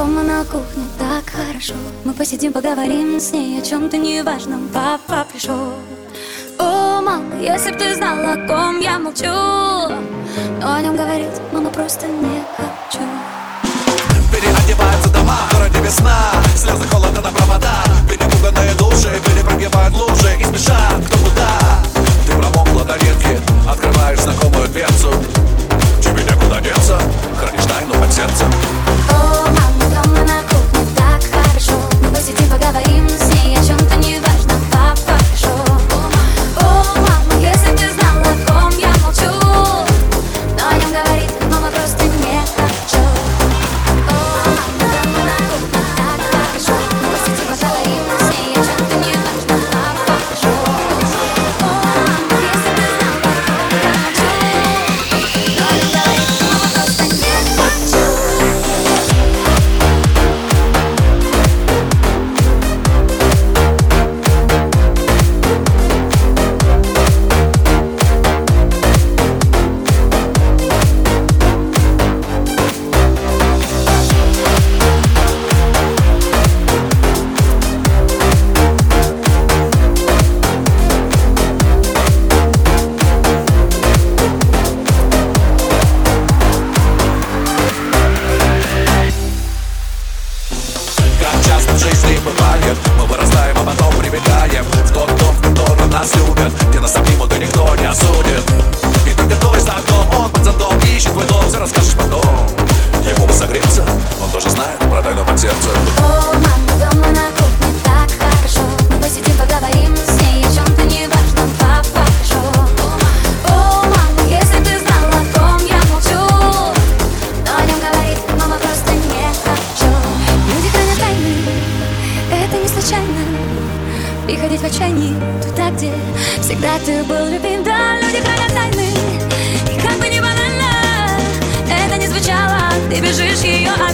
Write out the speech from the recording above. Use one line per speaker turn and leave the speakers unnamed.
дома на кухне так хорошо. Мы посидим, поговорим с ней о чем-то неважном. Папа пришел. О, мама, если б ты знала, о ком я молчу, но о нем говорить, мама, просто не хочу.
Переодеваются дома, в городе весна, слезы холода на провода. Перепуганные души перепрыгивают лужи и спешат кто куда. Ты промокла до нитки, открываешь знакомую дверцу. Тебе некуда деться, хранишь тайну под сердцем.
О, мама, дома на кухне так хорошо. Мы посидим, поговорим с ней о чем-то неважном. Папа пришел. О, мама, если б ты знала, о ком я молчу, но о нем говорить, мама, просто не хочу. О, мама, дома на кухне так хорошо. Мы посидим, поговорим с ней о чем-то неважном. Папа пришел. О, мама, если б ты знала, о ком я молчу, но о нем говорить, мама, просто не хочу.
Как часто в жизни бывает, мы вырастаем, а потом прибегаем в тот дом, в котором нас любят, где нас обнимут и никто не осудит. И только твой знаком, он под зонтом ищет твой дом, все расскажешь потом. Ему бы согреться, он тоже знает про тайну под сердцем.
О, мама, дома на кухне так хорошо. Мы посидим, поговорим с ней о чем-то неважном. Папа пришел. О, мама, если б ты знала, о ком я молчу, но о нем говорить, мама, просто не хочу. Люди хранят тайны, это не случайно. Приходить в отчаянии туда, где всегда ты был любим. Да, люди хранят тайны, и как бы ни банально это не звучало, ты бежишь ее